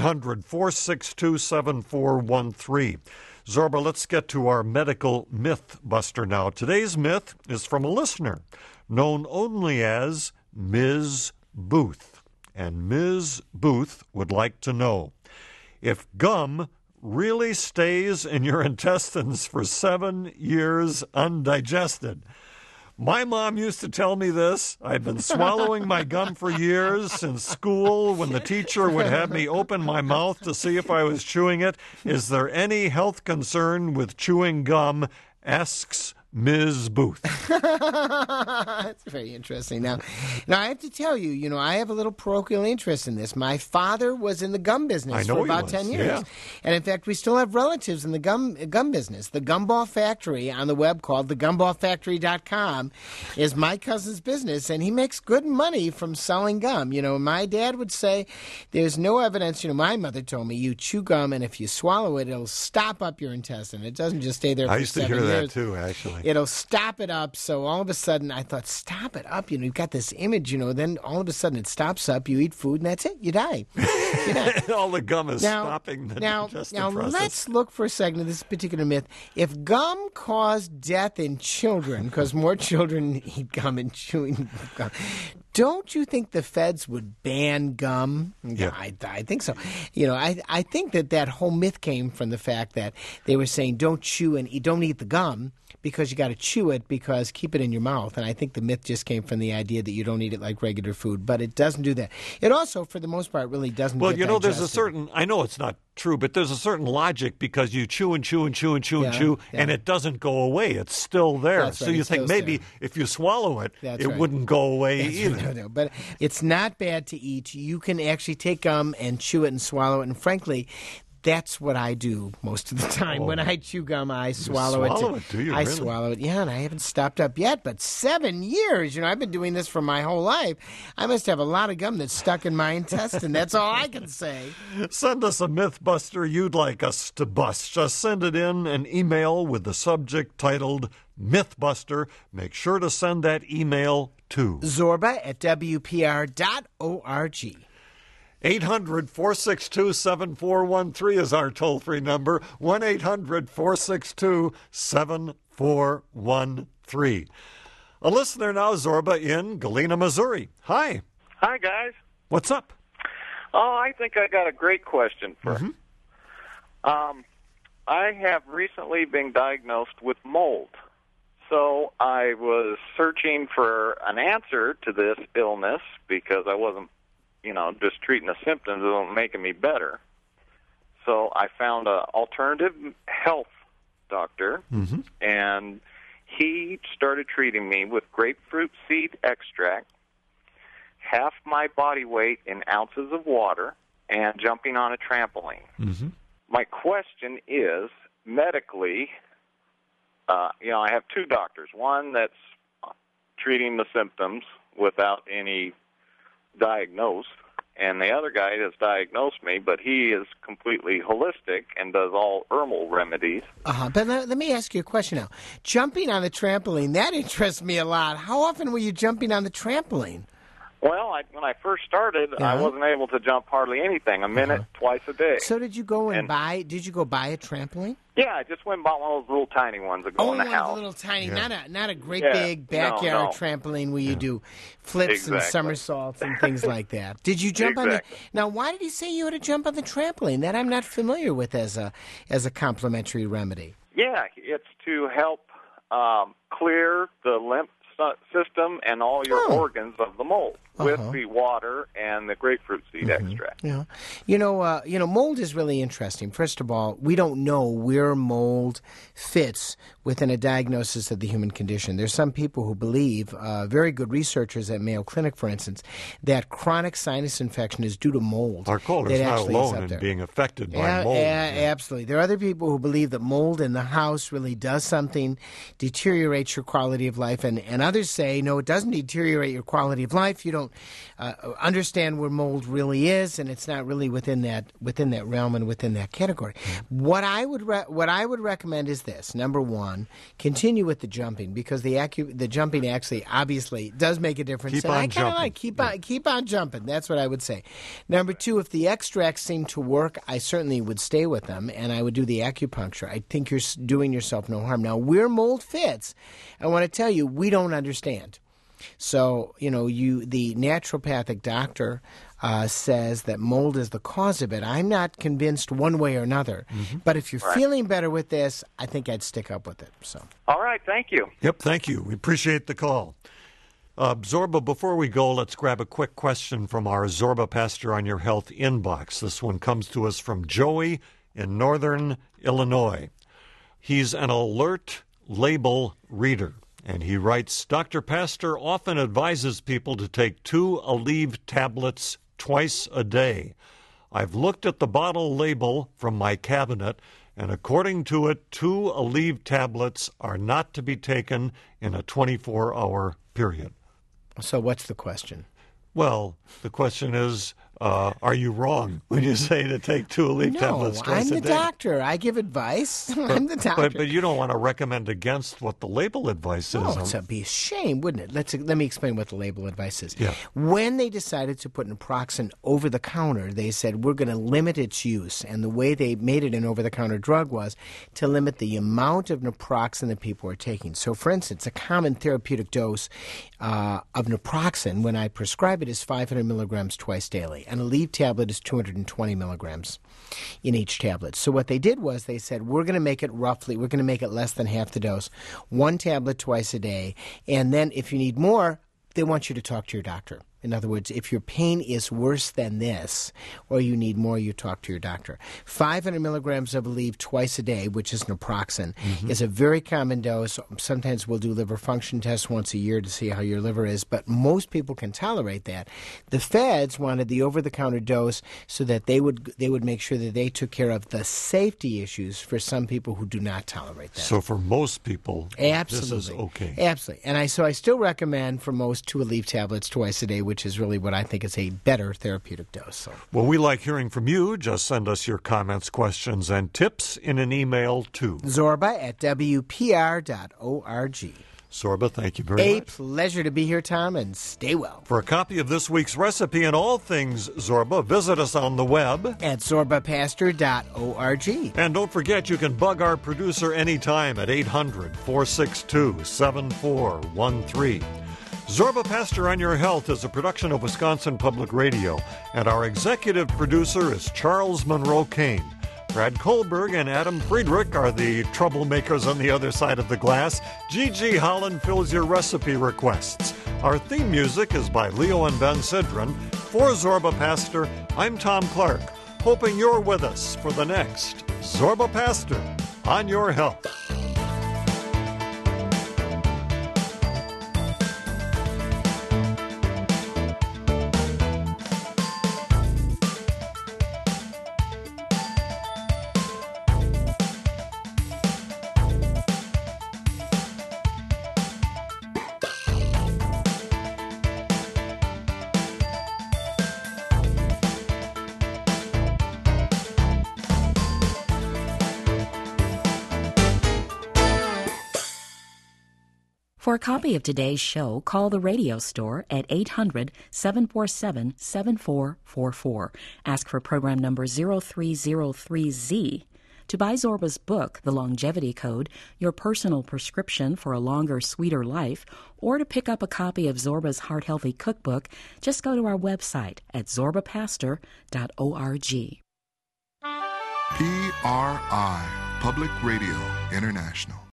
800-462-7413. Zorba, let's get to our medical myth buster now. Today's myth is from a listener known only as Ms. Booth. And Ms. Booth would like to know, if gum really stays in your intestines for 7 years undigested. My mom used to tell me this. I'd been swallowing my gum for years since school when the teacher would have me open my mouth to see if I was chewing it. Is there any health concern with chewing gum? Asks Ms. Booth. That's very interesting. Now, I have to tell you, I have a little parochial interest in this. My father was in the gum business for about 10 years. Yeah. And in fact, we still have relatives in the gum business. The Gumball Factory on the web, called thegumballfactory.com, is my cousin's business, and he makes good money from selling gum. My dad would say there's no evidence. My mother told me you chew gum, and if you swallow it, it'll stop up your intestine. It doesn't just stay there for 7 years. I used to hear that too, actually. It'll stop it up. So all of a sudden, I thought, stop it up. You've got this image, then all of a sudden it stops up. You eat food, and that's it. You die. All the gum is stopping the digestive process. Let's look for a second at this particular myth. If gum caused death in children, because more children eat gum and chewing gum, don't you think the feds would ban gum? Yeah. I think so. I think that whole myth came from the fact that they were saying don't chew and don't eat the gum because you got to chew it, because keep it in your mouth. And I think the myth just came from the idea that you don't eat it like regular food, but it doesn't do that. It also, for the most part, really doesn't. Well, get there's a digested. certain, I know it's not true, but there's a certain logic, because you chew and chew and chew and chew and chew, and it doesn't go away. It's still there. That's So right, you it's think still maybe there. if you swallow it, That's it right. wouldn't go away either. No, but it's not bad to eat. You can actually take gum and chew it and swallow it. And frankly, that's what I do most of the time. When I chew gum, I swallow it. Do you I really? swallow it, and I haven't stopped up yet. But 7 years, I've been doing this for my whole life. I must have a lot of gum that's stuck in my intestine. That's all I can say. Send us a Mythbuster you'd like us to bust. Just send it in an email with the subject titled Mythbuster. Make sure to send that email to Zorba@WPR.org. 800-462-7413 is our toll-free number. 1-800-462-7413. A listener now, Zorba, in Galena, Missouri. Hi. Hi, guys. What's up? Oh, I think I got a great question for you. I have recently been diagnosed with mold. So I was searching for an answer to this illness because I wasn't, just treating the symptoms. It wasn't making me better. So I found an alternative health doctor, and he started treating me with grapefruit seed extract, half my body weight in ounces of water, and jumping on a trampoline. My question is, medically, I have two doctors. One that's treating the symptoms without any diagnose, and the other guy has diagnosed me, but he is completely holistic and does all herbal remedies. But let me ask you a question now. Jumping on the trampoline, that interests me a lot. How often were you jumping on the trampoline? Well, when I first started, I wasn't able to jump hardly anything, a minute, twice a day. So did you go buy a trampoline? Yeah, I just went and bought one of those little tiny ones that go in the house. Oh, little tiny, not a great Yeah, big backyard no. trampoline where you do flips and somersaults and things like that. Did you jump on the? Now, why did he say you had to jump on the trampoline? That I'm not familiar with as a complimentary remedy. Yeah, it's to help clear the lymph system and all your organs of the mold with the water and the grapefruit seed extract. Yeah. Mold is really interesting. First of all, we don't know where mold fits within a diagnosis of the human condition. There's some people who believe, very good researchers at Mayo Clinic, for instance, that chronic sinus infection is due to mold. Our caller's not alone in being affected by mold. Absolutely. There are other people who believe that mold in the house really does something, deteriorates your quality of life, and others say, no, it doesn't deteriorate your quality of life. You don't understand where mold really is, and it's not really within that realm and within that category. What I would recommend is this: number one, continue with the jumping, because the jumping actually obviously does make a difference. Keep on jumping. Keep on jumping. That's what I would say. Number two, if the extracts seem to work, I certainly would stay with them, and I would do the acupuncture. I think you're doing yourself no harm. Now, where mold fits, I want to tell you, we don't understand. So, the naturopathic doctor says that mold is the cause of it. I'm not convinced one way or another. But if you're feeling better with this, I think I'd stick up with it. So, all right, thank you. Yep, thank you. We appreciate the call. Zorba, before we go, let's grab a quick question from our Zorba Pastor on Your Health inbox. This one comes to us from Joey in northern Illinois. He's an alert label reader. And he writes, Dr. Pastor often advises people to take 2 Aleve tablets twice a day. I've looked at the bottle label from my cabinet, and according to it, 2 Aleve tablets are not to be taken in a 24-hour period. So what's the question? Well, the question is, are you wrong when you say to take 2 Aleve tablets twice a day? I'm the doctor. I give advice. I'm the doctor. But you don't want to recommend against what the label advice is. No, it'd be a shame, wouldn't it? Let me explain what the label advice is. Yeah. When they decided to put naproxen over the counter, they said we're going to limit its use. And the way they made it an over-the-counter drug was to limit the amount of naproxen that people are taking. So, for instance, a common therapeutic dose of naproxen, when I prescribe it, is 500 milligrams twice daily. An Aleve tablet is 220 milligrams in each tablet. So what they did was they said, we're going to make it less than half the dose, 1 tablet twice a day, and then if you need more, they want you to talk to your doctor. In other words, if your pain is worse than this, or you need more, you talk to your doctor. 500 milligrams of Aleve twice a day, which is naproxen, is a very common dose. Sometimes we'll do liver function tests once a year to see how your liver is, but most people can tolerate that. The feds wanted the over-the-counter dose so that they would make sure that they took care of the safety issues for some people who do not tolerate that. So for most people, absolutely, this is okay. Absolutely. And I still recommend for most 2 Aleve tablets twice a day, which is really what I think is a better therapeutic dose. So. Well, we like hearing from you. Just send us your comments, questions, and tips in an email to zorba@wpr.org. Zorba, thank you very much. A pleasure to be here, Tom, and stay well. For a copy of this week's recipe and all things Zorba, visit us on the web at zorbapastor.org. And don't forget, you can bug our producer anytime at 800-462-7413. Zorba Pastor on Your Health is a production of Wisconsin Public Radio, and our executive producer is Charles Monroe Kane. Brad Kohlberg and Adam Friedrich are the troublemakers on the other side of the glass. Gigi Holland fills your recipe requests. Our theme music is by Leo and Ben Sidran. For Zorba Pastor, I'm Tom Clark, hoping you're with us for the next Zorba Pastor on Your Health. For a copy of today's show, call the radio store at 800-747-7444. Ask for program number 0303Z. To buy Zorba's book, The Longevity Code, Your Personal Prescription for a Longer, Sweeter Life, or to pick up a copy of Zorba's Heart Healthy Cookbook, just go to our website at zorbapastor.org. PRI, Public Radio International.